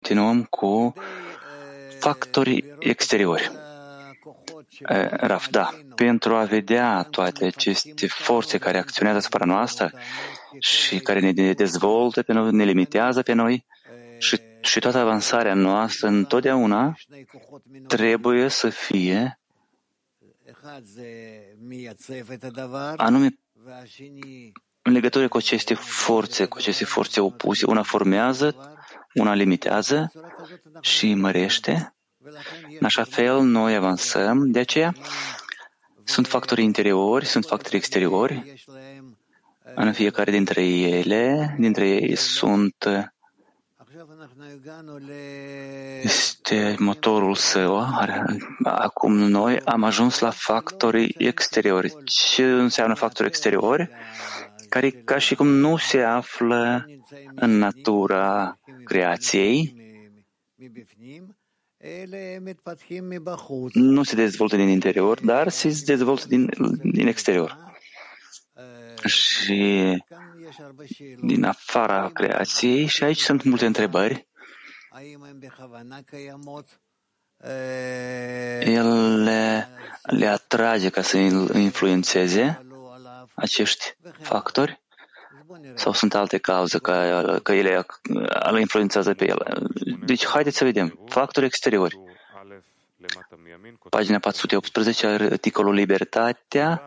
continuăm cu factorii exteriori. Raf, da, pentru a vedea toate aceste forțe care acționează asupra noastră și care ne dezvoltă pe noi, ne limitează pe noi și toată avansarea noastră întotdeauna trebuie să fie anume în legătură cu aceste forțe opuse. Una formează, una limitează și mărește. În așa fel, noi avansăm. De aceea, sunt factori interiori, sunt factori exteriori. În fiecare dintre ei este motorul său. Acum noi am ajuns la factorii exteriori. Ce înseamnă factori exteriori? Care ca și cum nu se află în natura creației, nu se dezvoltă din interior, dar se dezvoltă din exterior. Și din afara creației, și aici sunt multe întrebări. El le atrage ca să influențeze acești factori? Sau sunt alte cauze că ele îl influențează pe el? Deci, haideți să vedem. Factori exteriori. Pagina 418, articolul Libertatea.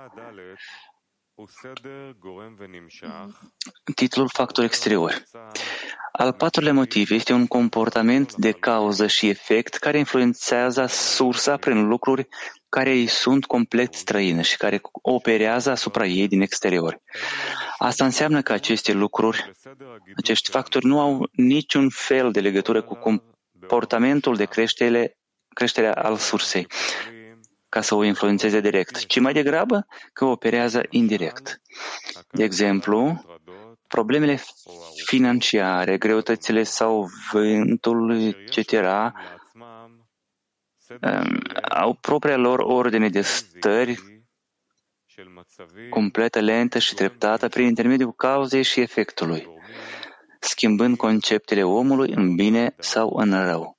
Titlul Factori exteriori. Al patrulea motiv este un comportament de cauză și efect care influențează sursa prin lucruri care îi sunt complet străine și care operează asupra ei din exterior. Asta înseamnă că acești factori nu au niciun fel de legătură cu comportamentul de creștere al sursei, ca să o influențeze direct, ci mai degrabă că operează indirect. De exemplu, problemele financiare, greutățile sau vântul, etc., au propria lor ordine de stări completă, lentă și treptată prin intermediul cauzei și efectului, schimbând conceptele omului în bine sau în rău.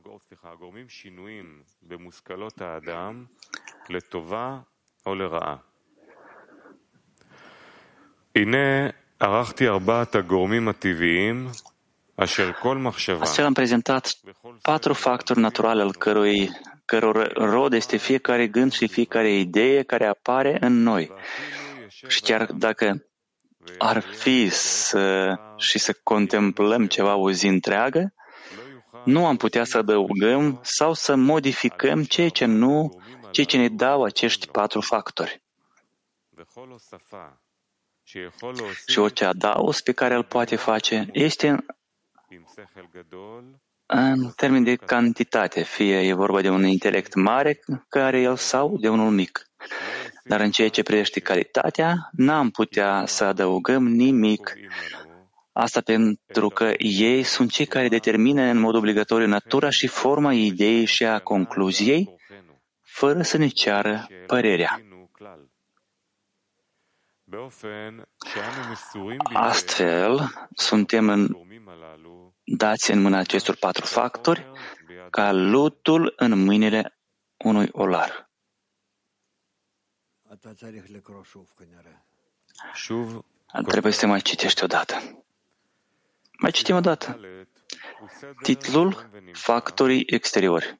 Astfel am prezentat 4 factori naturali al căror rod este fiecare gând și fiecare idee care apare în noi. Și chiar dacă ar fi să contemplăm ceva o zi întreagă, nu am putea să adăugăm sau să modificăm ceea ce ne dau acești 4 factori. Și orice adaos pe care îl poate face este în termen de cantitate, fie e vorba de un intelect mare care el sau de unul mic. Dar în ceea ce privește calitatea, n-am putea să adăugăm nimic. Asta pentru că ei sunt cei care determină în mod obligatoriu natura și forma ideii și a concluziei, fără să ne ceară părerea. Astfel, suntem dați în mâna acestor 4 factori ca lutul în mâinile unui olar. Trebuie să mai citești odată. Mai citim odată. Titlul Factorii exteriori.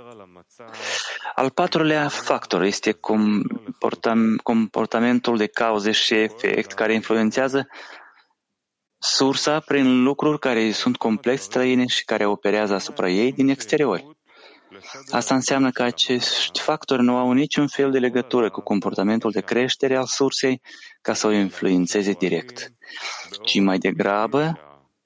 Al 4-lea factor este comportamentul de cauze și efect care influențează sursa prin lucruri care sunt complet străine și care operează asupra ei din exterior. Asta înseamnă că acești factori nu au niciun fel de legătură cu comportamentul de creștere al sursei ca să o influențeze direct, ci mai degrabă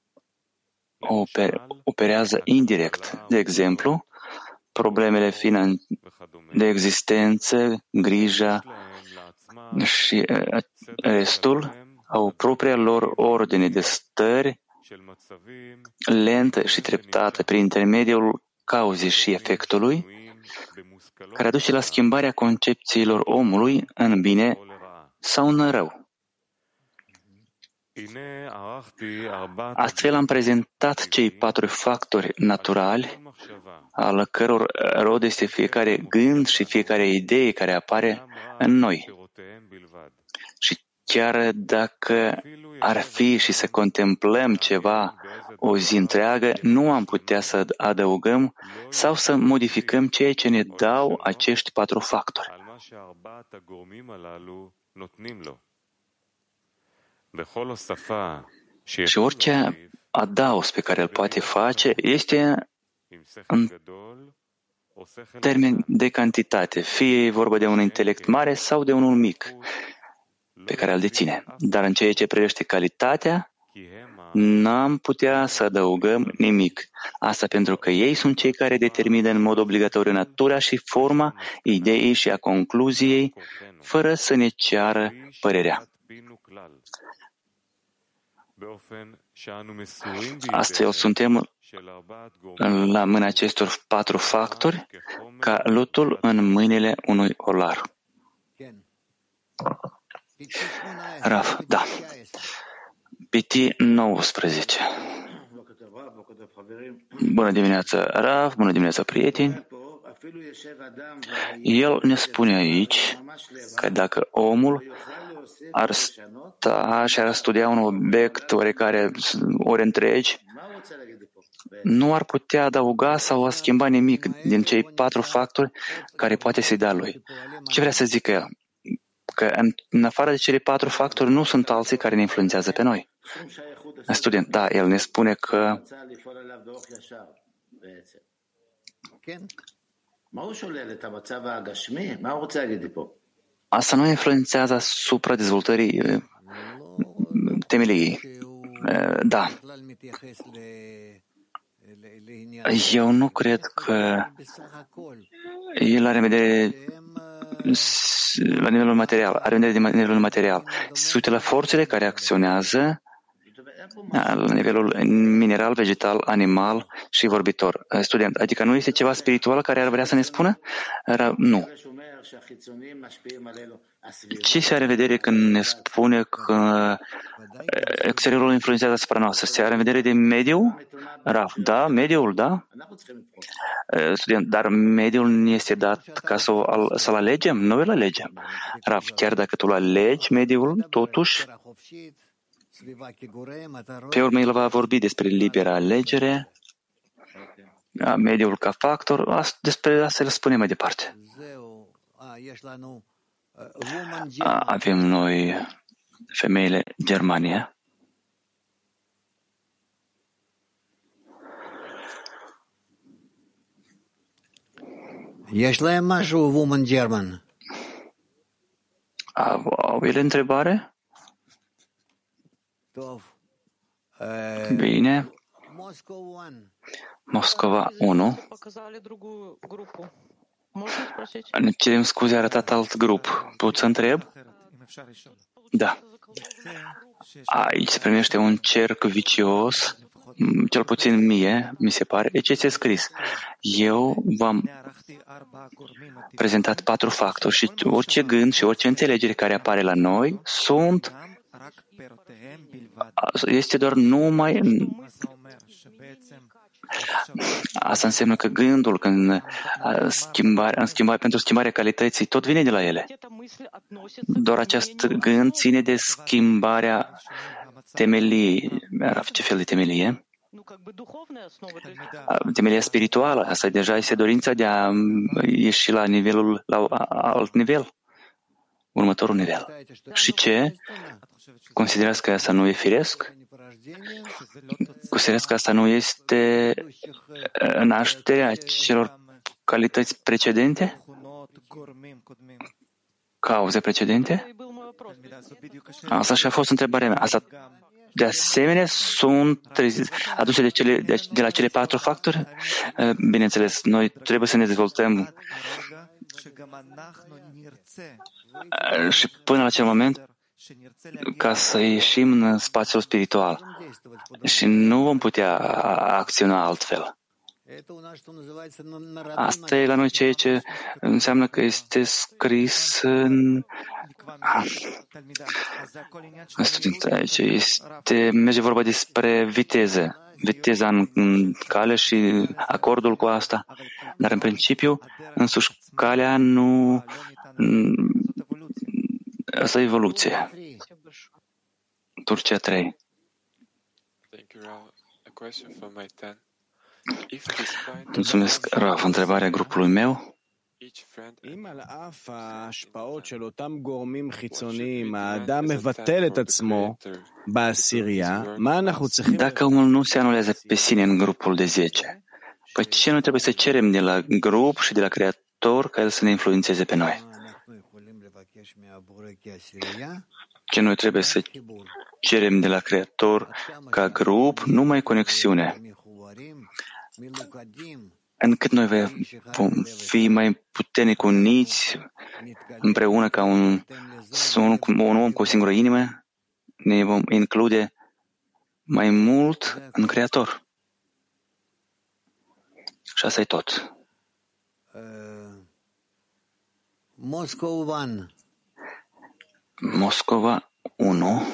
operează indirect. De exemplu, problemele de existență, grija și restul au propria lor ordine de stări lentă și treptată prin intermediul cauzei și efectului, care aduce la schimbarea concepțiilor omului în bine sau în rău. Astfel am prezentat cei 4 factori naturali, al căror rod este fiecare gând și fiecare idee care apare în noi. Și chiar dacă ar fi și să contemplăm ceva o zi întreagă, nu am putea să adăugăm sau să modificăm ceea ce ne dau acești 4 factori. Și orice adaos pe care îl poate face este în termen de cantitate, fie vorba de un intelect mare sau de unul mic pe care îl deține. Dar în ceea ce privește calitatea, n-am putea să adăugăm nimic. Asta pentru că ei sunt cei care determină în mod obligatoriu natura și forma ideii și a concluziei, fără să ne ceară părerea. Astfel suntem la mâna acestor 4 factori ca lutul în mâinile unui olar. Rav, da. Piti 19. Bună dimineața, Rav, bună dimineața, prieteni. El ne spune aici că dacă omul ar sta și ar studia un obiect oarecare ore întregi, nu ar putea adăuga sau a schimba nimic din cei 4 factori care poate să-i dea lui. Ce vrea să zică el? Că în afară de cele 4 factori nu sunt alții care ne influențează pe noi. Student, da, el ne spune că asta nu influențează asupra dezvoltării temeliei. Da. Eu nu cred că el are în vedere la nivelul material, are în vedere de nivelul material. Se uită la forțele care acționează la nivelul mineral, vegetal, animal și vorbitor. Student, adică nu este ceva spiritual care ar vrea să ne spună? Nu. Ce se are în vedere când ne spune că exteriorul influențează asupra noastră? Se are în vedere de mediu? Rav, da, mediul, da. Student, dar mediul nu este dat ca să-l alegem? Noi îl alegem. Rav, chiar dacă tu îl alegi mediul, totuși, pe urmă el va vorbi despre libera alegere, mediul ca factor, despre asta îl spune mai departe. Avem noi femeile Germania. Ești la mașu, woman German. Au ele întrebare? Bine. Moscova 1. Ne cerem scuze, a arătat alt grup. Pot să întreb? Da. Aici se primește un cerc vicios, cel puțin mie, mi se pare. Deci este scris. Eu v-am prezentat 4 factori și orice gând și orice înțelegere care apare la noi este doar numai. Asta înseamnă că gândul, pentru schimbarea calității, tot vine de la ele. Doar acest gând ține de schimbarea temeliei. Ce fel de temelie? Temelia spirituală. Asta deja este dorința de a ieși la alt nivel. Următorul nivel. Și ce? Considerați că asta nu e firesc? Considerați că asta nu este nașterea celor calități precedente? Cauze precedente? Asta și a fost întrebarea mea. Asta, de asemenea, sunt aduse de la cele 4 factori? Bineînțeles, noi trebuie să ne dezvoltăm și până la acel moment ca să ieșim în spațiul spiritual și nu vom putea acționa altfel. Asta e la noi ceea ce înseamnă că este scris în student aici. Merge vorba despre viteza în cale și acordul cu asta. Dar în principiu, însuși calea nu... Asta e evoluție. Turcia 3. Mulțumesc, Raf. Întrebarea grupului meu. אם על אף ההשפעות של אותם גורמים חיצוניים האדם מבטל את עצמו בעשירייה, מה אנחנו צריכים... Dacă omul nu se anulează pe sine în grupul de 10, păi ce nu trebuie să cerem de la grup și de la Creator ca El să ne influențeze pe noi? Ce noi trebuie să cerem de la Creator ca grup numai conexiune. Încât noi vom fi mai puternic uniți împreună ca un om cu o singură inimă, ne vom include mai mult în Creator. Și asta e tot. Moscova 1.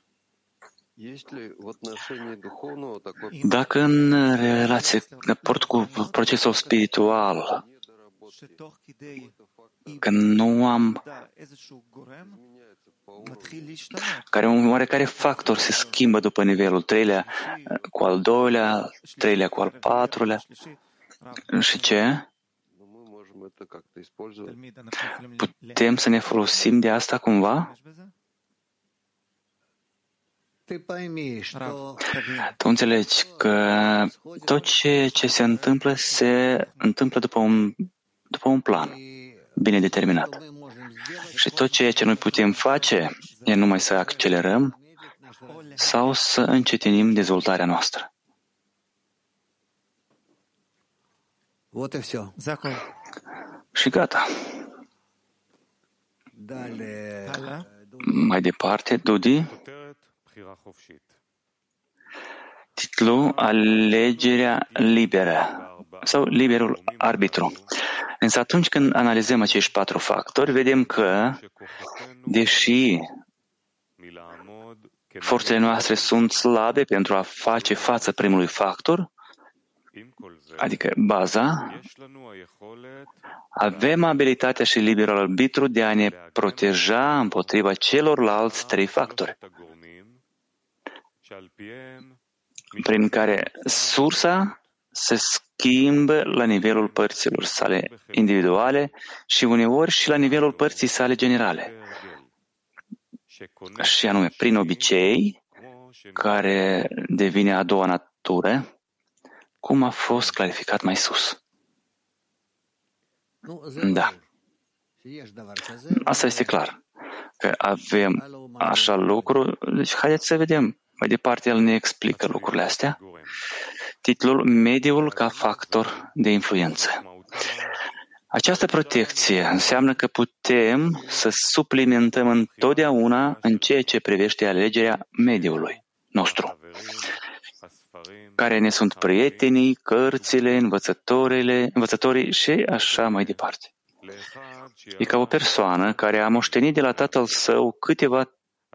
Dacă în relație, raport cu procesul spiritual, că nu am care un oarecare factor se schimbă după nivelul 3-lea cu al 2-lea, 3-lea cu al 4-lea, și ce? Putem să ne folosim de asta cumva? Tu înțelegi că tot ce se întâmplă după un plan bine determinat. Și tot ceea ce noi putem face e numai să accelerăm sau să încetinim dezvoltarea noastră. Și gata. Mai departe, Dudi. Titlul Alegerea liberă sau liberul arbitru. Însă atunci când analizăm acești 4 factori, vedem că, deși forțele noastre sunt slabe pentru a face față primului factor, adică baza, avem abilitatea și liberul arbitru de a ne proteja împotriva celorlalți 3 factori, prin care sursa se schimbă la nivelul părților sale individuale și uneori și la nivelul părții sale generale. Și anume, prin obicei, care devine a doua natură, cum a fost clarificat mai sus. Da. Asta este clar. Că avem așa lucru. Deci, haideți să vedem. Mai departe, el ne explică lucrurile astea. Titlul Mediul ca factor de influență. Această protecție înseamnă că putem să suplimentăm întotdeauna în ceea ce privește alegerea mediului nostru, care ne sunt prietenii, cărțile, învățătorii și așa mai departe. E ca o persoană care a moștenit de la tatăl său câteva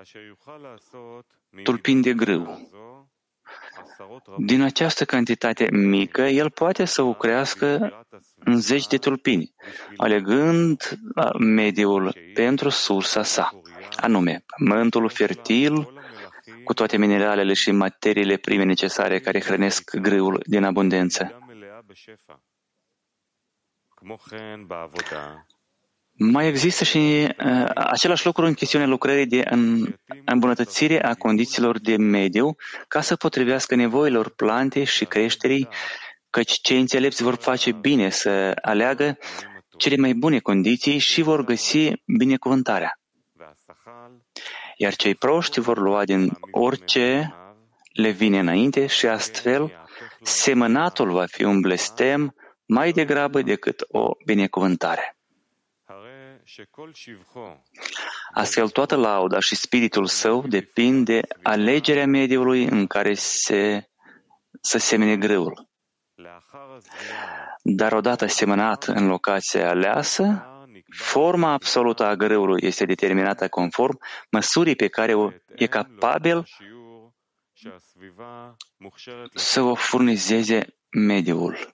tulpini de grâu. Din această cantitate mică, el poate să o crească în 10 de tulpini, alegând mediul pentru sursa sa, anume pământul fertil, cu toate mineralele și materiile prime necesare care hrănesc grâul din abundență. Mai există și același lucru în chestiunea lucrării de îmbunătățire a condițiilor de mediu ca să potrivească nevoilor plantei și creșterii, căci cei înțelepți vor face bine să aleagă cele mai bune condiții și vor găsi binecuvântarea. Iar cei proști vor lua din orice le vine înainte și astfel semănatul va fi un blestem mai degrabă decât o binecuvântare. Astfel, toată lauda și spiritul său depind de alegerea mediului în care să semene grâul. Dar odată semănat în locația aleasă, forma absolută a grâului este determinată conform măsurii pe care e capabil să o furnizeze mediul.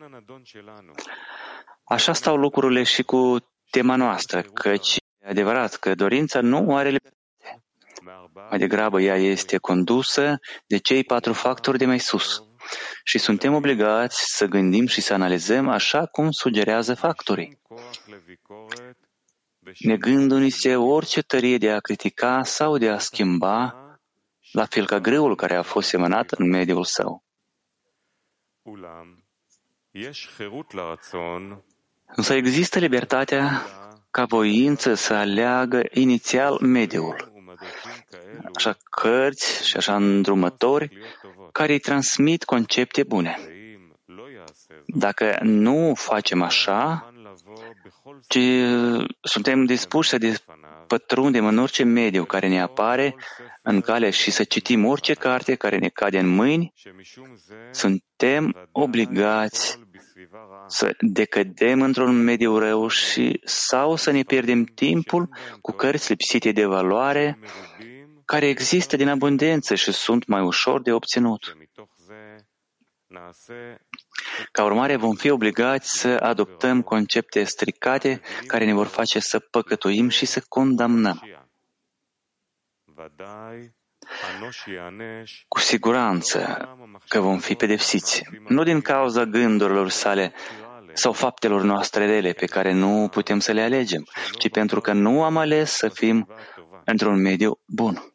Așa stau lucrurile și cu tema noastră, căci e adevărat că dorința nu are libertate. Mai degrabă ea este condusă de cei 4 factori de mai sus și suntem obligați să gândim și să analizăm așa cum sugerează factorii, negându-ni orice tărie de a critica sau de a schimba, la fel ca grâul care a fost semănat în mediul său. Însă există libertatea ca voință să aleagă inițial mediul, așa cărți și așa îndrumători care îi transmit concepte bune. Dacă nu facem așa, ci suntem dispuși să pătrundem în orice mediu care ne apare în cale și să citim orice carte care ne cade în mâini, suntem obligați să decădem într-un mediu rău sau să ne pierdem timpul cu cărți lipsite de valoare care există din abundență și sunt mai ușor de obținut. Ca urmare, vom fi obligați să adoptăm concepte stricate care ne vor face să păcătuim și să condamnăm. Cu siguranță că vom fi pedepsiți, nu din cauza gândurilor sale sau faptelor noastre rele pe care nu putem să le alegem, ci pentru că nu am ales să fim într-un mediu bun.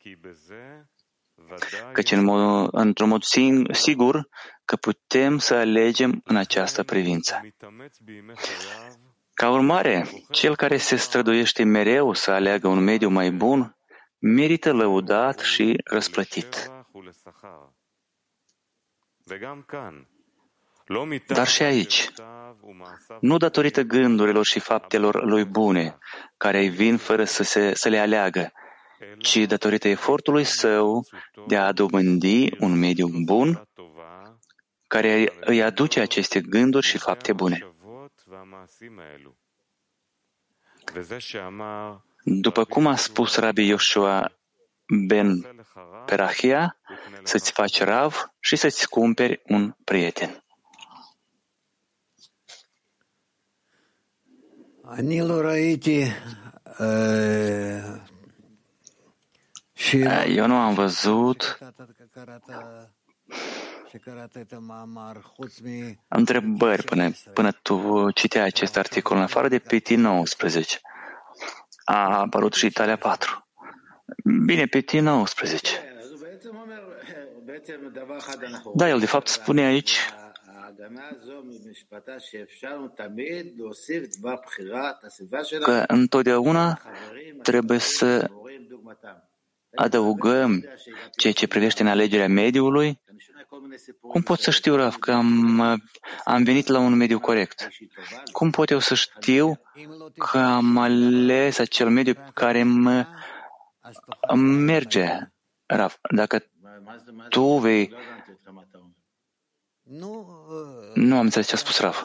Căci într-un mod sigur că putem să alegem în această privință. Ca urmare, cel care se străduiește mereu să aleagă un mediu mai bun, merită lăudat și răsplătit. Dar și aici, nu datorită gândurilor și faptelor lui bune, care îi vin fără să le aleagă, ci datorită efortului său de a dobândi un mediu bun care îi aduce aceste gânduri și fapte bune. După cum a spus Rabbi Yoshua ben Perachia, să-ți faci rav și să-ți cumperi un prieten. Eu nu am văzut întrebări până tu citeai acest articol, în afară de PT 19. A apărut și Italia 4. Bine, PT 19. Da, el de fapt spune aici că întotdeauna trebuie să adăugăm ceea ce privește în alegerea mediului. Cum pot să știu, Rav, că am venit la un mediu corect? Cum pot eu să știu că am ales acel mediu care îmi merge, Rav? Dacă tu vei... Nu am înțeles ce a spus Rav.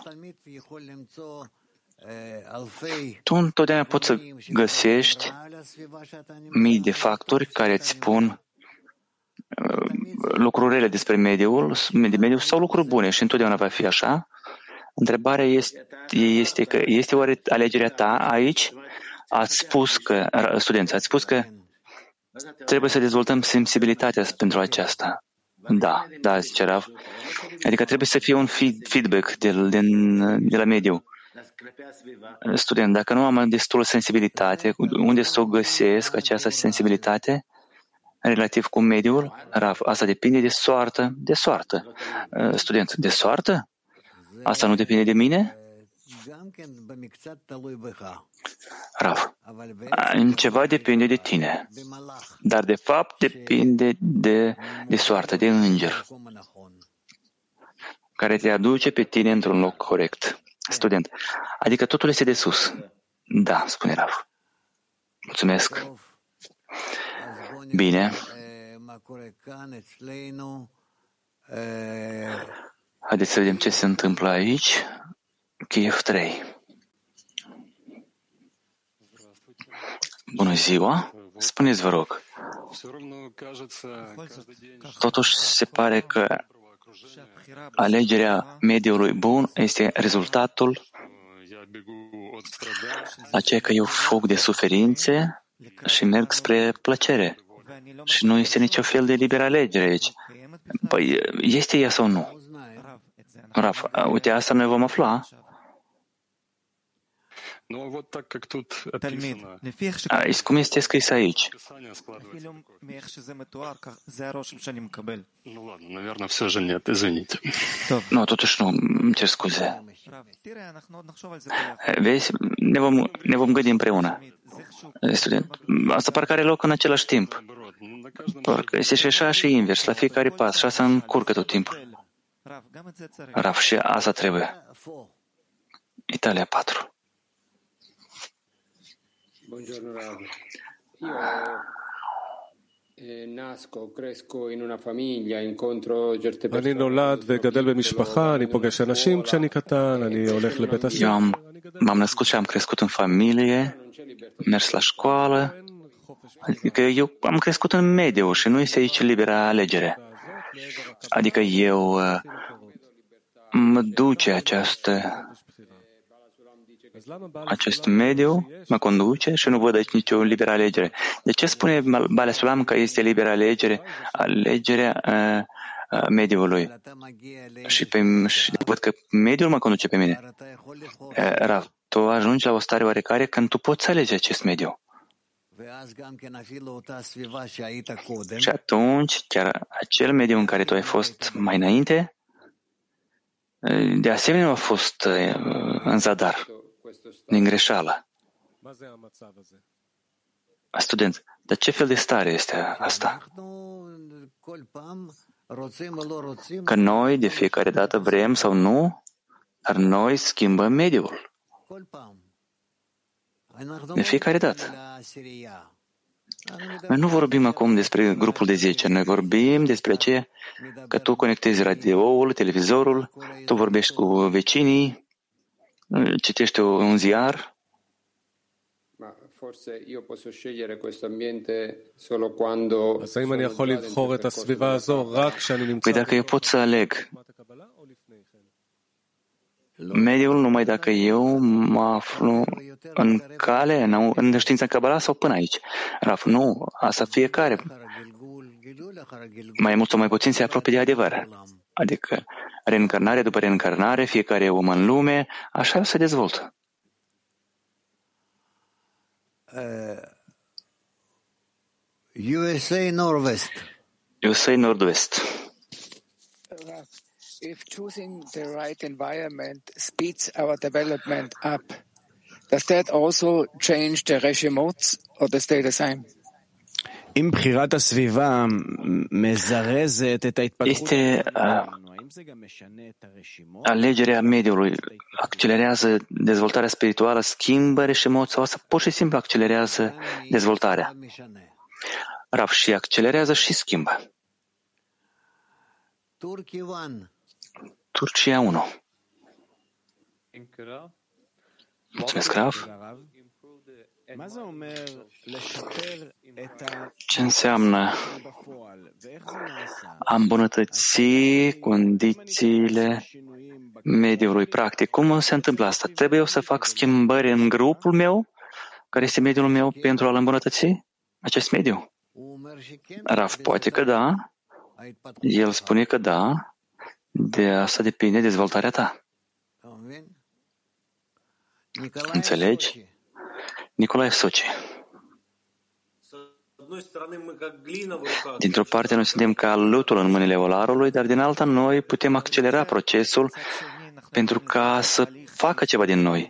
Tu întotdeauna poți să găsești mii de factori care îți spun lucruri rele despre mediul sau lucruri bune și întotdeauna va fi așa. Întrebarea este că este oare alegerea ta aici? Ați spus că trebuie să dezvoltăm sensibilitatea pentru aceasta. Da, zice Rav. Adică trebuie să fie un feedback de la mediu. Student, dacă nu am destul sensibilitate, unde să o găsesc această sensibilitate relativ cu mediul? Rav, asta depinde de soartă. De soartă. Student, de soartă? Asta nu depinde de mine? Rav, în ceva depinde de tine, dar de fapt depinde de soartă, de înger, care te aduce pe tine într-un loc corect. Student, adică totul este de sus. Da, spune Rav. Mulțumesc. Bine. Haideți să vedem ce se întâmplă aici. Kiev 3. Bună ziua! Spuneți, vă rog. Totuși se pare că alegerea mediului bun este rezultatul aceea că eu fug de suferințe și merg spre plăcere. Și nu este nicio fel de liberă alegere aici. Păi, este ea sau nu? Raf, uite, asta noi vom afla. Cum este scris aici? Nu, totuși nu, îmi cer scuze. Vezi, ne vom gândi împreună. Student. Asta parcă are loc în același timp. Parcă este și așa și invers, la fiecare pas, și asta încurcă tot timpul. Raf, și asta trebuie. Italia 4. Buongiorno Rav. Io nasco, cresco in una famiglia, incontro certe persone. אני נולד וגדל במשפחה, אני פוגש אנשים כשאני קטן, אני הולך לבית הספר. Eu m-am născut și am crescut în familie, mers la școală, adică eu am crescut în mediu și nu este aici liberă alegere. Adică eu mă duce acest mediu, mă conduce și nu văd aici nicio liberă alegere. De ce spune Baalei Sulam că este liberă alegere, alegerea mediului? Și văd că mediul mă conduce pe mine. Rav, tu ajungi la o stare oarecare când tu poți alege acest mediu. Și atunci, chiar acel mediu în care tu ai fost mai înainte, de asemenea a fost în zadar, din greșeală. Student, dar ce fel de stare este asta? Că noi de fiecare dată vrem sau nu, dar noi schimbăm mediul. De fiecare dată. Noi nu vorbim acum despre grupul de 10, noi vorbim despre aceea că tu conectezi radioul, televizorul, tu vorbești cu vecinii, citești un ziar. Forse io posso scegliere questo ambiente solo quando. Păi dacă eu pot să aleg mediul numai dacă eu mă aflu în cale, în știința Kabbalah sau până aici. Raf, nu, asta fiecare. Mai mult sau mai puțin se apropie de adevăr. Adică reîncarnare după reîncarnare, fiecare om în lume, așa se dezvoltă. USA Nord-West. USA Nord-West. If choosing the right environment speeds our development up, does that also change the regimes or they stay the same? אם בחירת הסביבה מזרזת את ההתפתחות שלנו, האם זה גם משנה את הרשימות? Alegerea mediului accelerează dezvoltarea spirituală, schimbă reșimot sau asta pur și simplu accelerează dezvoltarea? Rav, și accelerează și schimbă. Turcia 1. Mulțumesc, Rav. Ce înseamnă a îmbunătăți condițiile mediului practic? Cum se întâmplă asta? Trebuie eu să fac schimbări în grupul meu, care este mediul meu, pentru a-l îmbunătăți acest mediu? Rav, poate că da. El spune că da. De asta depinde dezvoltarea ta. Înțelegi? Nicolae Soci. Dintr-o parte, noi suntem ca lutul în mâinile olarului, dar din alta, noi putem accelera procesul pentru ca să facă ceva din noi.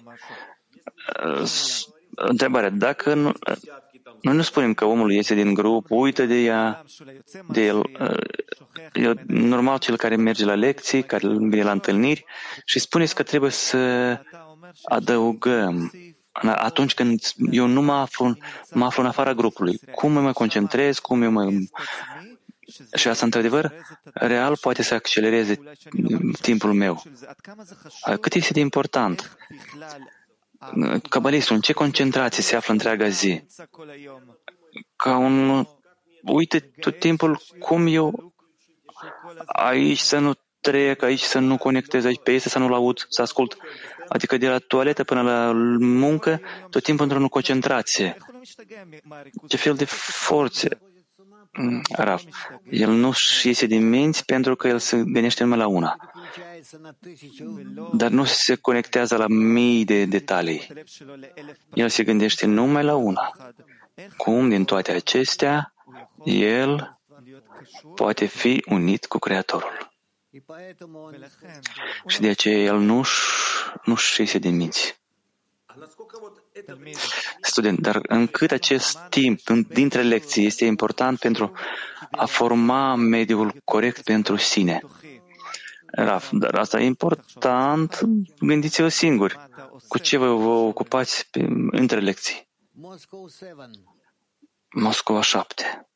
Întrebarea, dacă noi nu spunem că omul iese din grup, uită de el, normal cel care merge la lecții, care vine la întâlniri și spuneți că trebuie să adăugăm. Atunci când eu nu mă aflu în afara grupului, cum mă concentrez, cum eu Și asta, într-adevăr, real poate să accelereze timpul meu. Cât este de important? Cabalistul, în ce concentrație se află întreaga zi? Ca un... Uite tot timpul cum eu aici să nu trec, aici să nu conectez, aici pe este să nu-l aud, să ascult. Adică de la toaletă până la muncă, tot timpul într-o concentrație. Ce fel de forțe? Raf, el nu-și iese din minți pentru că el se gândește numai la una. Dar nu se conectează la mii de detalii. El se gândește numai la una. Cum din toate acestea, el poate fi unit cu Creatorul. Și de aceea el nu-și iese din minți. Student, dar încât acest timp dintre lecții este important pentru a forma mediul corect pentru sine. Raf, dar asta e important, gândiți-vă singuri. Cu ce vă ocupați între lecții? Moscova 7.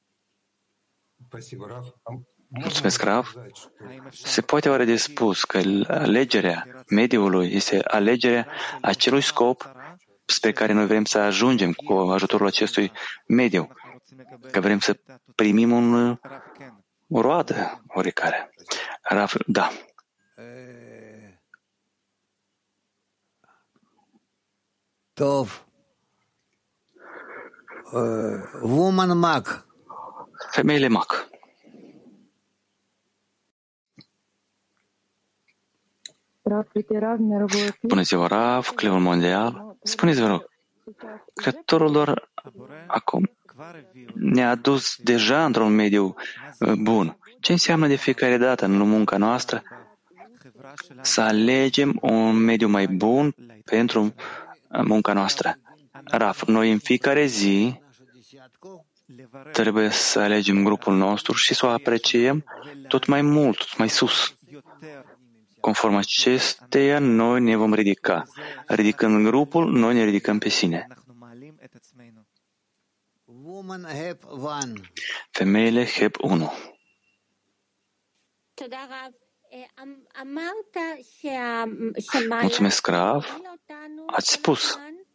Mulțumesc, Rav. Se poate oare de spus că alegerea mediului este alegerea acelui scop spre care noi vrem să ajungem cu ajutorul acestui mediu, că vrem să primim o roadă oricare. Rav, da. Tov. Woman Mac. Femeile Mac. Bună ziua, Rav, Cleul Mondial. Spuneți, vă rog, Creatorul doar acum ne-a adus deja într-un mediu bun. Ce înseamnă de fiecare dată în munca noastră să alegem un mediu mai bun pentru munca noastră? Rav, noi în fiecare zi trebuie să alegem grupul nostru și să o apreciem tot mai mult, tot mai sus. Conform acesteia, noi ne vom ridica. Ridicând grupul, noi ne ridicăm pe sine. Femeile HEP 1. Mulțumesc, Rav. Ați spus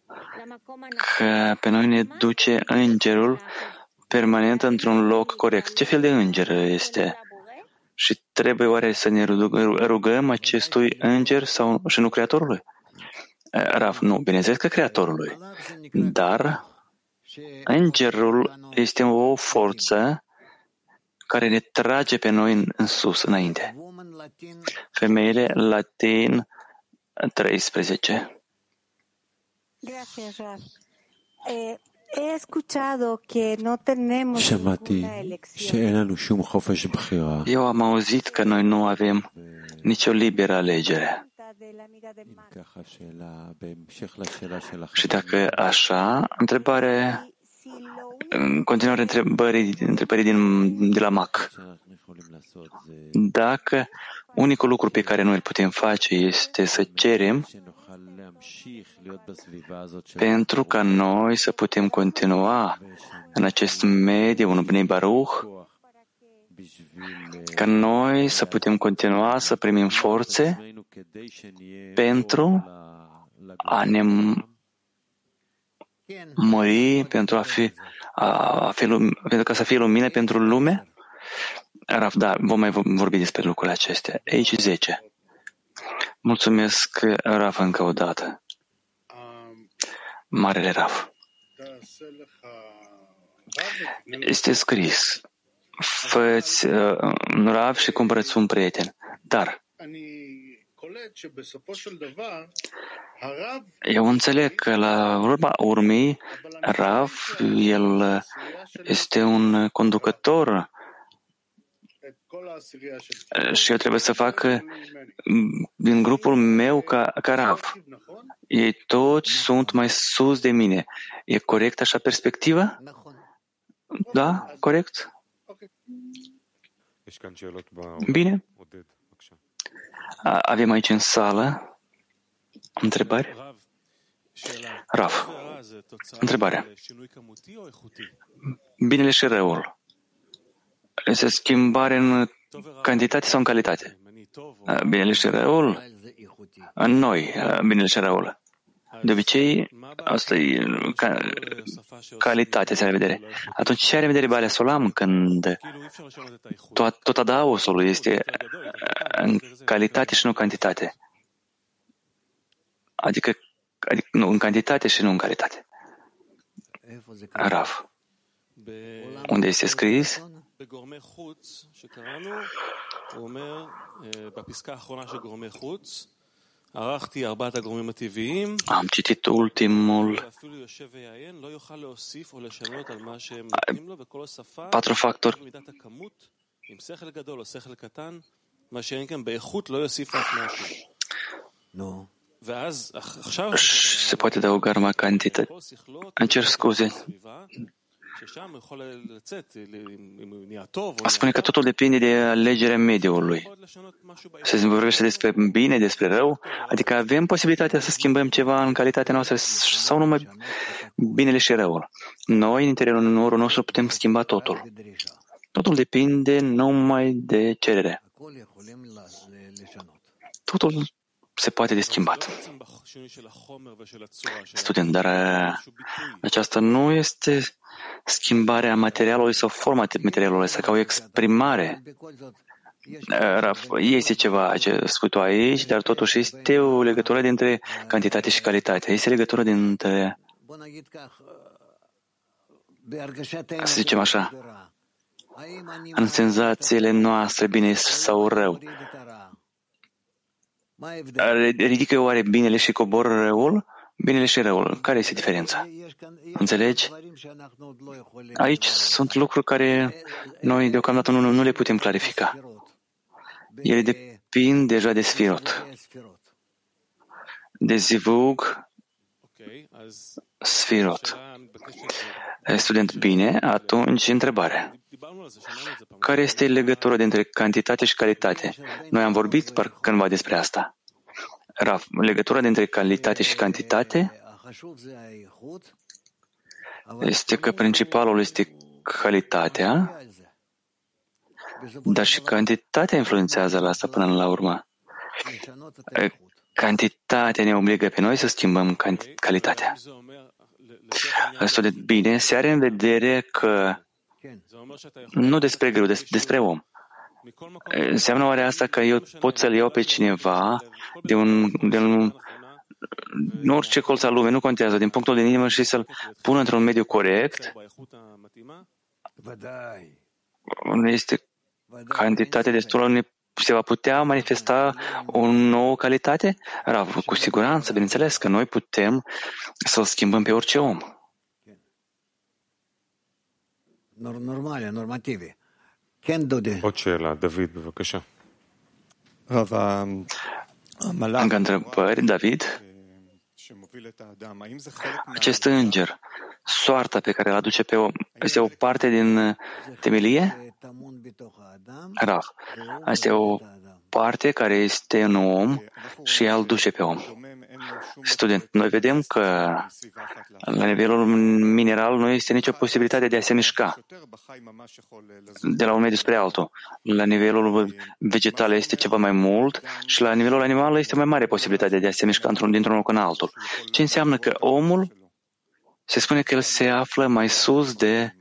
că pe noi ne duce îngerul permanent într-un loc corect. Ce fel de înger este? Și trebuie oare să ne rugăm acestui înger sau și nu Creatorului? Rav, nu, bineînțeles că Creatorului. Dar îngerul este o forță care ne trage pe noi în sus, înainte. Femeile Latin 13. Eu am auzit că noi nu avem nicio liberă alegere. Și dacă așa, în continuare întrebării de la MAC. Dacă unicul lucru pe care noi îl putem face este să cerem pentru ca noi să putem continua în acest mediu, în Bnei Baruch, ca noi să putem continua să primim forțe pentru a ne mări, pentru ca să fie lumină pentru lume? Rav, da, vom mai vorbi despre lucrurile acestea. Aici 10. Mulțumesc, Rav, încă o dată. Marele Rav. Este scris, fă-ți Rav și cumpărăți un prieten. Dar eu înțeleg că la urma urmei, Rav, el este un conducător și eu trebuie să fac din grupul meu ca Rav. Ei toți sunt mai sus de mine. E corect așa perspectiva? Da? Corect? Bine. Avem aici în sală întrebări? Rav. Întrebare. Binele și răul Este schimbare în cantitate sau în calitate? Binele și răul? În noi, binele și răul. De obicei, asta e calitatea, se are vedere. Atunci, ce are vedere Balea Solam când tot adaosul este în calitate și nu în cantitate? Adică nu, în cantitate și nu în calitate. Rav. Unde este scris? Am citit ultimul 4 factori. Se poate adăuga numai cantitate. Îmi cer scuze. Spune că totul depinde de alegerea mediului. Se vorbește despre bine, despre rău, adică avem posibilitatea să schimbăm ceva în calitatea noastră sau numai binele și răul. Noi, în interiorul nostru, putem schimba totul. Totul depinde numai de cerere. Totul se poate de schimbat. Student, dar aceasta nu este schimbarea materialului sau forma materialului, sau ca o exprimare. Este ceva ce spui tu aici, dar totuși este o legătură dintre cantitate și calitate. Este legătură dintre, să zicem așa, în senzațiile noastre, bine sau rău. Ridică oare binele și cobor răul? Binele și răul. Care este diferența? Înțelegi? Aici sunt lucruri care noi deocamdată nu le putem clarifica. Ele depind deja de sfirot. De zivug, sfirot. Student, bine, atunci întrebare. Care este legătura dintre cantitate și calitate? Noi am vorbit cândva despre asta. Rav, legătura dintre calitate și cantitate este că principalul este calitatea, dar și cantitatea influențează la asta până la urmă. Cantitatea ne obligă pe noi să schimbăm calitatea. Asta de bine se are în vedere că nu despre greu, despre om. Înseamnă oare asta că eu pot să-l iau pe cineva din orice colț al lumii, nu contează, din punctul de inimă și să-l pun într-un mediu corect? Unde este cantitate destulă, unde se va putea manifesta o nouă calitate? Cu siguranță, bineînțeles, că noi putem să-l schimbăm pe orice om. Normale, normative. עוד שאלה, דוד, בבקשה. Încă întrebări, David? Acest înger, soarta pe care îl aduce pe om, este o parte din temelie? Rav, asta e o parte care este în om și ea îl duce pe om. Student, noi vedem că la nivelul mineral nu este nicio posibilitate de a se mișca de la un mediu spre altul. La nivelul vegetal este ceva mai mult și la nivelul animal este mai mare posibilitatea de a se mișca dintr-un loc în altul. Ce înseamnă că omul, se spune că el se află mai sus de...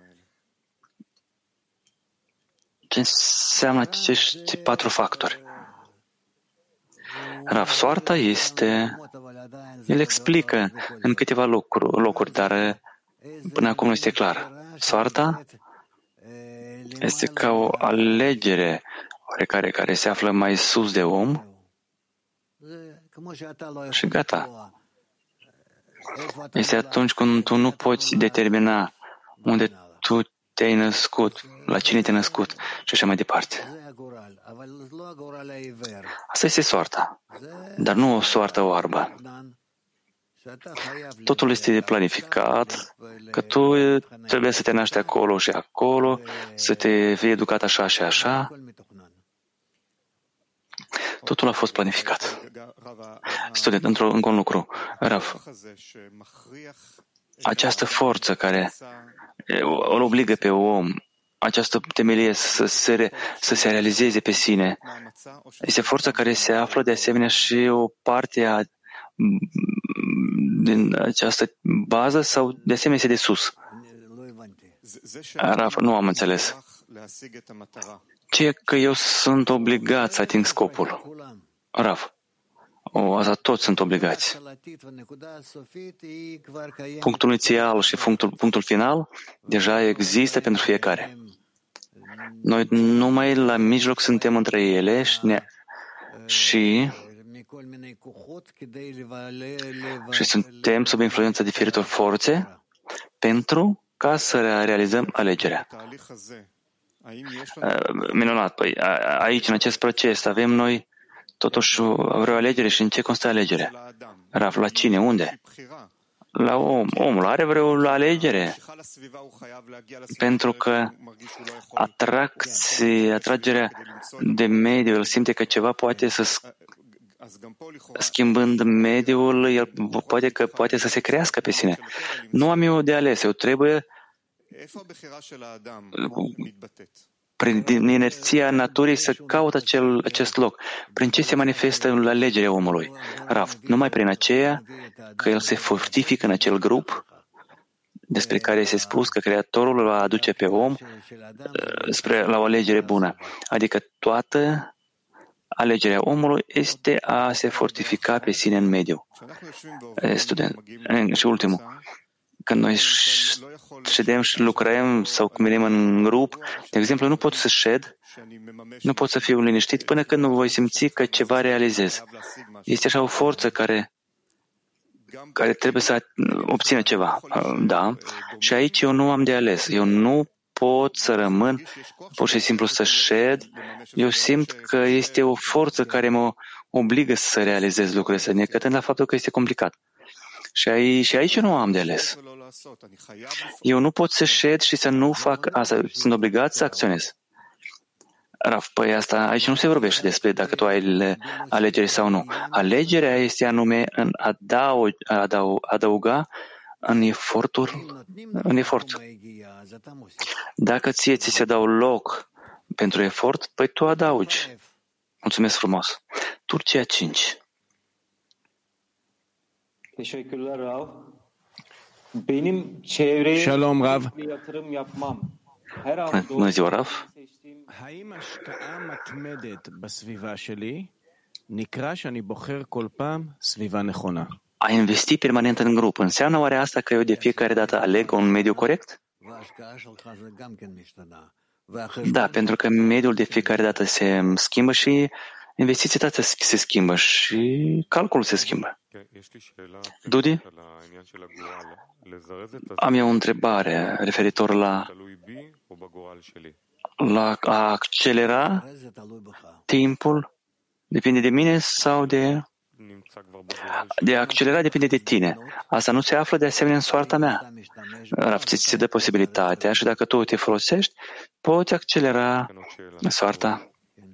Ce înseamnă acești 4 factori? Rav, soarta este... El explică în câteva locuri, dar până acum nu este clar. Soarta este ca o alegere oarecare care se află mai sus de om și gata. Este atunci când tu nu poți determina unde tu te-ai născut, la cine te-ai născut și așa mai departe. Asta este soarta, dar nu o soartă oarbă. Totul este planificat, că tu trebuie să te naști acolo și acolo, să te fii educat așa și așa. Totul a fost planificat. Student, încă un lucru. Rav, această forță care îl obligă pe om această temelie să se realizeze pe sine. Este forța care se află de asemenea și o parte din această bază sau de asemenea este de sus? Raf, nu am înțeles. Ce că eu sunt obligat să ating scopul? Raf, asta toți sunt obligați. Punctul inițial și punctul final deja există pentru fiecare. Noi numai la mijloc suntem între ele și suntem sub influența diferitor forțe pentru ca să realizăm alegerea. Minunat. Păi aici, în acest proces, avem noi totuși vreo alegere și în ce constă alegerea? Raf, la cine? Unde? La om. Omul are vreo alegere. Pentru că atragerea de mediu, el simte că ceva poate să schimbând mediul, el poate să se crească pe sine. Nu am eu de ales. Eu trebuie prin inerția naturii să caut acest loc. Prin ce se manifestă la alegerea omului? Raf, numai prin aceea că el se fortifică în acel grup despre care este spus că Creatorul îl va aduce pe om la o alegere bună. Adică toată alegerea omului este a se fortifica pe sine în mediu. Și ultimul, când noi ședem și lucrăm sau când venim în grup, de exemplu, nu pot să șed, nu pot să fiu liniștit până când nu voi simți că ceva realizez. Este așa o forță care trebuie să obțină ceva. Da. Și aici eu nu am de ales. Eu nu pot să rămân pur și simplu să șed. Eu simt că este o forță care mă obligă să realizez lucrurile astea, necătând la faptul că este complicat. Și aici eu nu am de ales. Eu nu pot să șed și să nu fac asta. Sunt obligat să acționez. Raf, păi asta, aici nu se vorbește despre dacă tu ai alegere sau nu. Alegerea este anume în adăuga în efort. Dacă ție ți se dau loc pentru efort, păi tu adaugi. Mulțumesc frumos. Turcia 5. Teşekkürler Rav. Benim çevreye Shalom Rav. yatırım yapmam. Bună ziua, Rav. האם השקעה מתמדת בסביבה שלי נקרא שאני בוחר כל פעם סביבה נכונה? A investi permanent în grup înseamnă oare asta că eu de fiecare dată aleg un mediu corect? Da, pentru că mediul de fiecare dată se schimbă și investiția ta se schimbă și calculul se schimbă. Dudi? Am eu o întrebare referitor la a accelera timpul depinde de mine sau de a accelera depinde de tine. Asta nu se află de asemenea în soarta mea. Ți se dă posibilitatea și dacă tu te folosești, poți accelera soarta.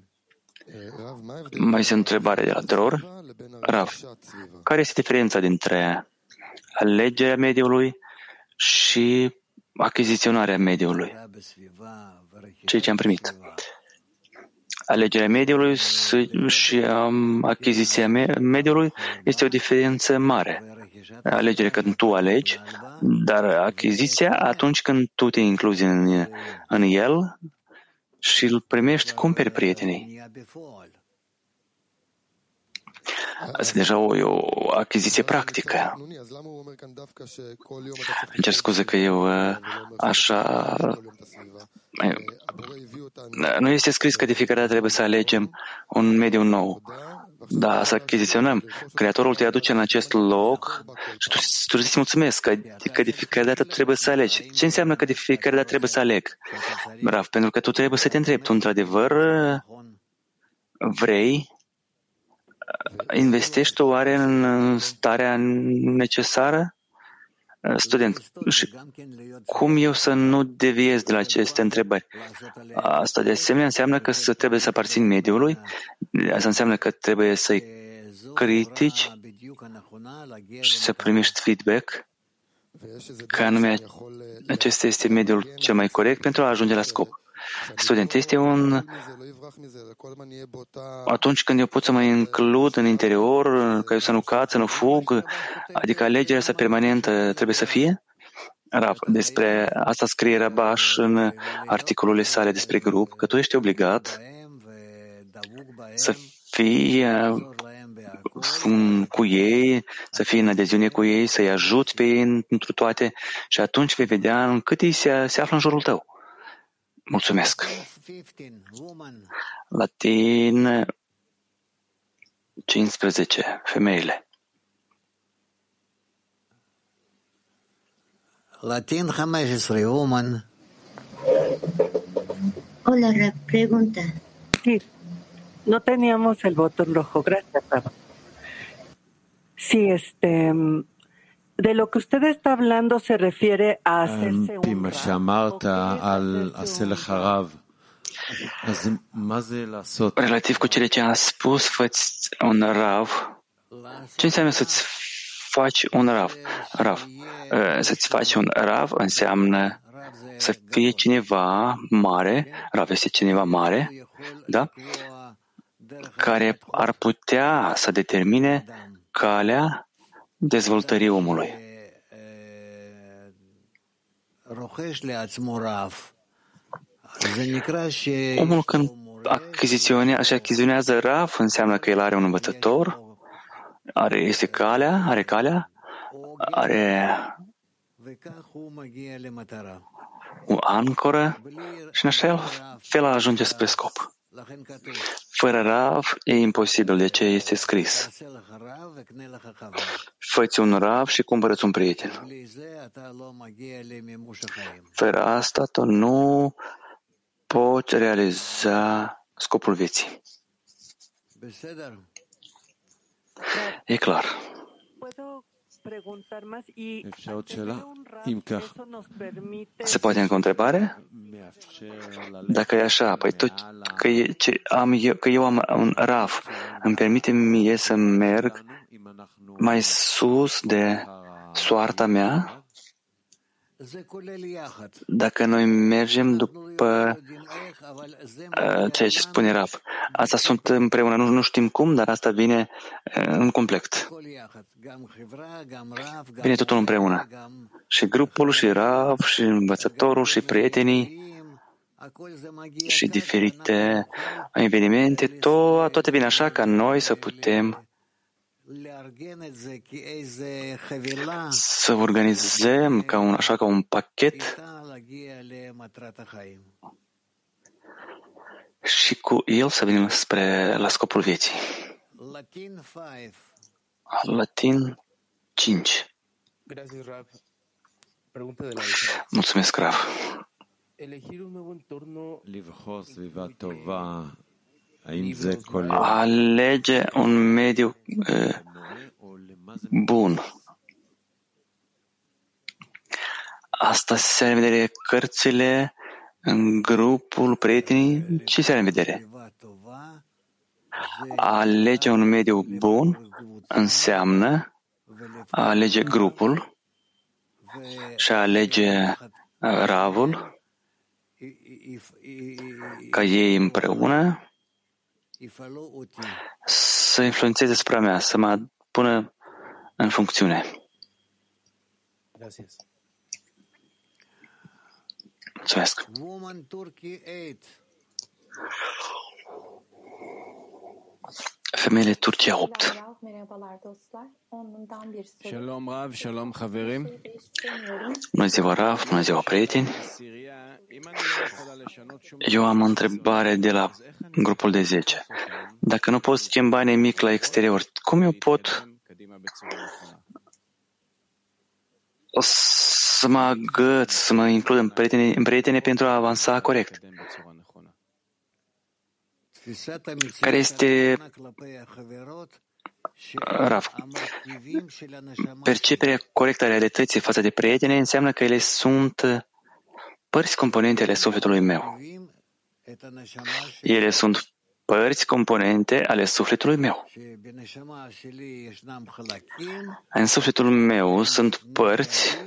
Mai este o întrebare de la Dror. Rav, care este diferența dintre alegerea mediului și achiziționarea mediului? Ceea ce am primit. Alegerea mediului și achiziția mediului este o diferență mare. Alegerea când tu alegi, dar achiziția atunci când tu te incluzi în el și îl primești, cumperi prietenii. Asta e deja o achiziție practică. Îmi cer scuze că eu așa... Nu este scris că de fiecare dată trebuie să alegem un mediu nou. Da, să achiziționăm. Creatorul te aduce în acest loc și tu trebuie să-ți mulțumesc că de fiecare dată tu trebuie să alegi. Ce înseamnă că de fiecare dată trebuie să aleg? Brav, pentru că tu trebuie să te întrebi. Tu, într-adevăr, vrei? Investești oare în starea necesară? Student, și cum eu să nu deviez de la aceste întrebări? Asta de asemenea înseamnă că trebuie să aparțin mediului? Asta înseamnă că trebuie să-i critici și să primești feedback? că anume acesta este mediul cel mai corect pentru a ajunge la scop. Student, este atunci când eu pot să mă includ în interior, ca eu să nu cad, să nu fug, adică alegerea sa permanentă trebuie să fie? Rav, despre asta scrie Rabash în articolele sale despre grup, că tu ești obligat să fii cu ei, să fii în adeziune cu ei, să-i ajuți pe ei întru toate și atunci vei vedea în cât ei se află în jurul tău. Mulțumesc. Latin 15. Femeile. Latin 15. Woman. Hola, pregunta. Sí, no teníamos el botón rojo. Gracias, Rafa. Sí, de lo que usted está hablando se refiere a hacerse un Relativ cu cele ce am spus, fă-ți un rav. Ce înseamnă să-ți faci un rav? Să-ți faci un rav înseamnă să fie cineva mare, rav este cineva mare, da? Care ar putea să determine calea dezvoltării omului. Omul când achiziționează Rav, înseamnă că el are un învățător, are calea, are o ancoră și în așa fel ajunge spre scop. Fără Rav e imposibil, de ce este scris. Fă-ți un Rav și cumpără-ți un prieten. Fără asta tu nu poți realiza scopul vieții. E clar. Se poate încă o întrebare? Dacă e așa, păi tot că eu am un Rav, îmi permite mie să merg mai sus de soarta mea? Dacă noi mergem după ceea ce spune Rav, asta sunt împreună, nu știm cum, dar asta vine în complet. Vine totul împreună. Și grupul, și Rav, și învățătorul, și prietenii, și diferite evenimente, toate vin așa ca noi să putem să organizăm așa ca un pachet și cu el să venim la scopul vieții. Latin 5. Mulțumesc, Rav. Alege un mediu bun. Asta se are în vedere cărțile, în grupul, prietenii, ce se are în vedere? A alege un mediu bun înseamnă a alege grupul și a alege Ravul, ca ei împreună să influențeze asupra mea, să mă pună în funcțiune. Mulțumesc. Femeile Turcia 8. Bună ziua, Rav, bună ziua, prieteni. Eu am o întrebare de la grupul de 10. Dacă nu pot schimba nimic la exterior, cum eu pot să mă agăț, să mă includ în prietene pentru a avansa corect? Care este, Rav, perceperea corectă a realității față de prietene înseamnă că ele sunt părți componente ale sufletului meu. Ele sunt părți componente ale sufletului meu. În sufletul meu sunt părți,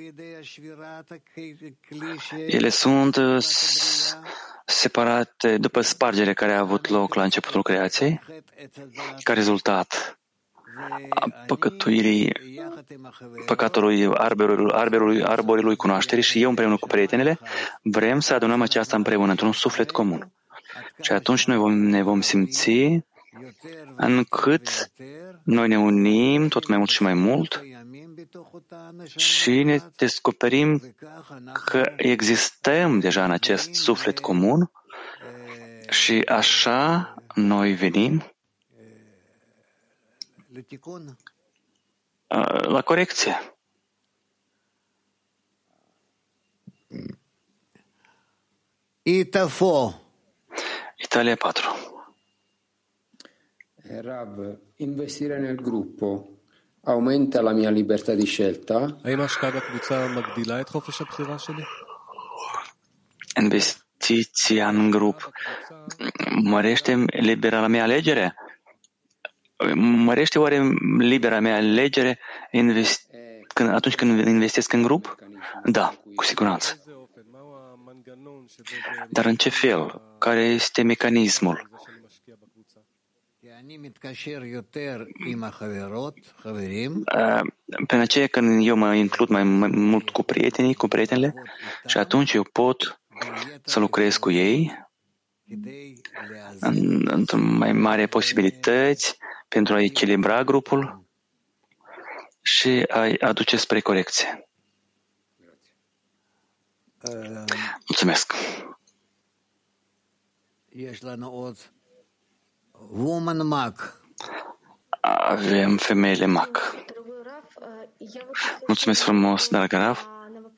ele sunt separate după spargere care a avut loc la începutul creației, ca rezultat a păcatului arborului cunoașterii, și eu împreună cu prietenele vrem să adunăm aceasta împreună într-un suflet comun. Și atunci noi ne vom simți încât noi ne unim tot mai mult și mai mult și ne descoperim că existăm deja în acest suflet comun și așa noi venim la corecție. Italia 4. Rav, investire nel gruppo aumenta la mia libertà di scelta? Investiția în grup mărește libera mea alegere? Mărește oare libera mea alegere atunci când investesc în grup? Da, cu siguranță. Dar în ce fel? Care este mecanismul? Prin aceea când eu mă includ mai mult cu prietenele, și atunci eu pot să lucrez cu ei într-o mai mare posibilități pentru a echilibra grupul și a-i aduce spre corecție. Mulțumesc. Avem femeile MAC. Mulțumesc frumos, dragă Rav.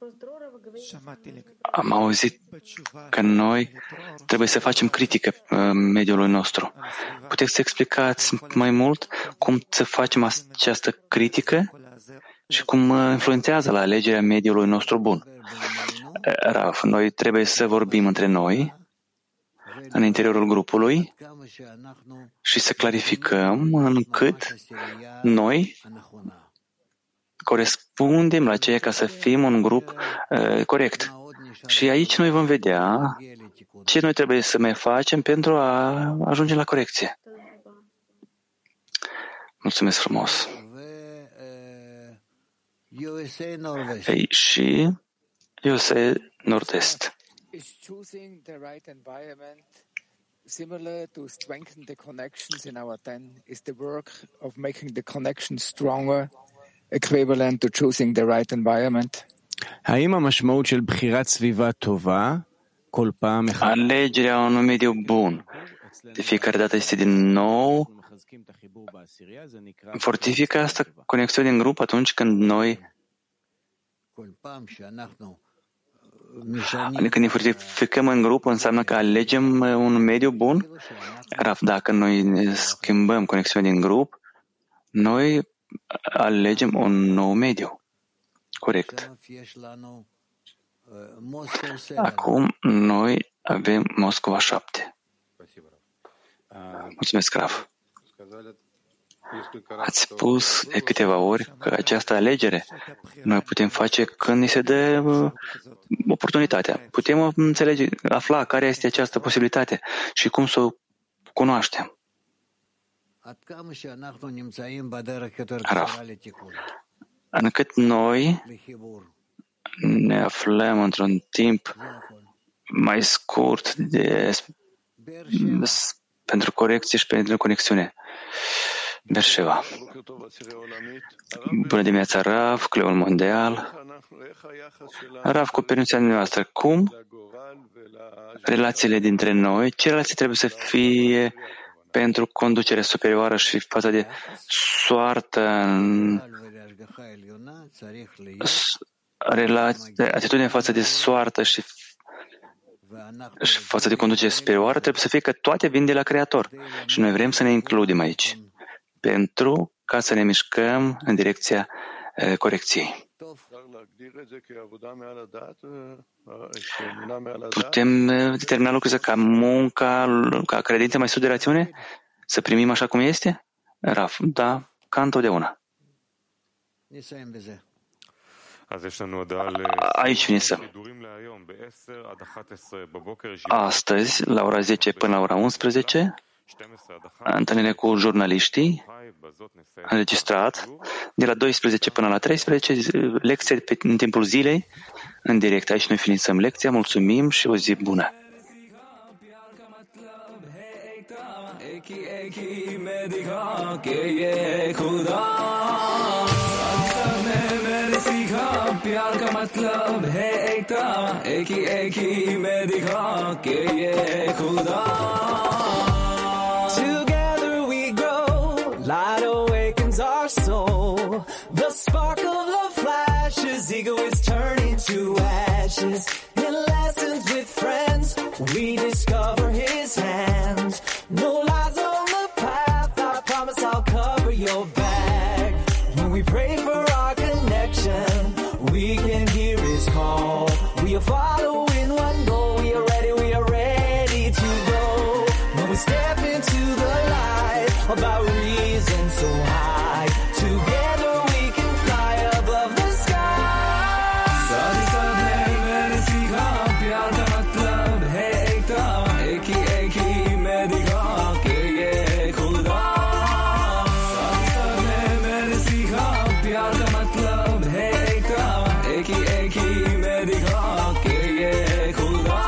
Am auzit că noi trebuie să facem critică mediului nostru. Puteți să explicați mai mult cum să facem această critică și cum influențează la alegerea mediului nostru bun? Rav, noi trebuie să vorbim între noi, în interiorul grupului, și să clarificăm încât noi corespundem la ceea ca să fim un grup corect. Și aici noi vom vedea ce noi trebuie să mai facem pentru a ajunge la corecție. Mulțumesc frumos. Și USA Nord-Est. Similar to strengthen the connections in our den, is the work of making the connection stronger equivalent to choosing the right environment? האם המשמעות של בחירת סביבה טובה כל פעם alegerea unui mediu bun de fiecare dată este din nou fortifică asta conexiunea în grup atunci când noi când ne fortificăm în grup, înseamnă că alegem un mediu bun? Rav, dacă noi ne schimbăm conexiunea în grup, noi alegem un nou mediu. Corect. Acum noi avem Moscova 7. Mulțumesc, Rav. Ați spus de câteva ori că această alegere noi putem face când ni se dă oportunitatea. Putem înțelege, afla care este această posibilitate și cum să o cunoaștem. Rav, încât noi ne aflăm într-un timp mai scurt pentru corecție și pentru conexiune. Berșeva. Bună dimineața, Rav, Cleul Mondial. Rav, cu permisiunea noastră, cum relațiile dintre noi, ce relații trebuie să fie pentru conducere superioară și față de soartă, atitudinea față de soartă și față de conducere superioară trebuie să fie că toate vin de la Creator. Și noi vrem să ne includem aici pentru ca să ne mișcăm în direcția corecției. Putem determina lucrurile ca munca, ca credință mai sus de rațiune? Să primim așa cum este? Raf, da, ca întotdeauna. Aici finisă. Astăzi, la ora 10 până la ora 11, întâlnire cu jurnaliștii, înregistrat, de la 12 până la 13, lecție în timpul zilei, în direct. Aici noi finisăm lecția, mulțumim și o zi bună! प्यार का मतलब है एकता एक ही में दिखा के ये खुदा Together we grow light awakens our soul the spark of love flashes ego is turning to ashes in lessons with friends we discover his hand no lies on the path I promise I'll cover your back when we pray for our connection we can hear his call. We are following one goal. We are ready to go. When we step into the light of our reason so high, together we can fly above the sky. साथ है मैंने सीखा प्यार का मतलब है एकता एक ही मैं दिखा के ये खुदा साथ है मैंने सीखा प्यार का मतलब है एक ही मैं दिखा के ये खुदा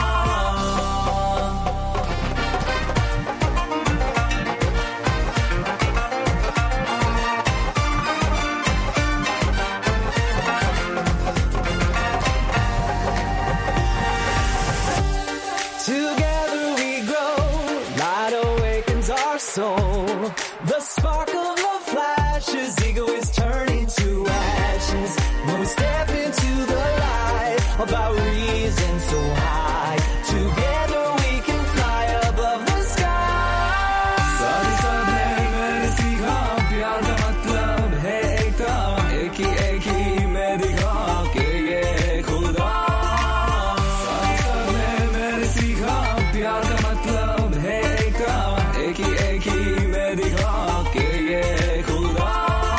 Together we grow, light awakens our soul. The spark of love flashes, ego is turning to ashes. When we step into the light of our reason so high, together we can fly above the sky. साथ है मैंने सीखा प्यार का मतलब है एकता एक ही मैं दिखा के ये खुदा साथ है मैंने सीखा प्यार का मतलब है एकता एक ही मैं दिखा के ये खुदा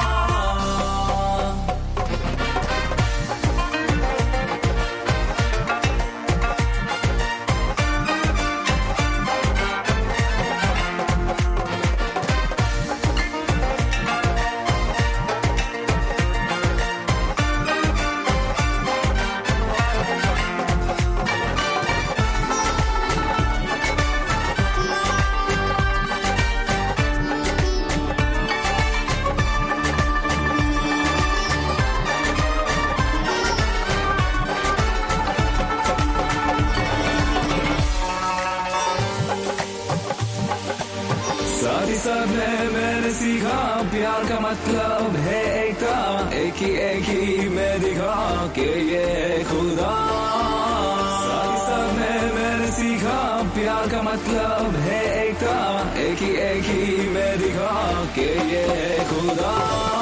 साथ है मैंने सीखा प्यार का मतलब है एकता एक ही मैं दिखा के ये खुदा साथ है मैंने सीखा प्यार का मतलब है एकता एक ही मैं दिखा के ये खुदा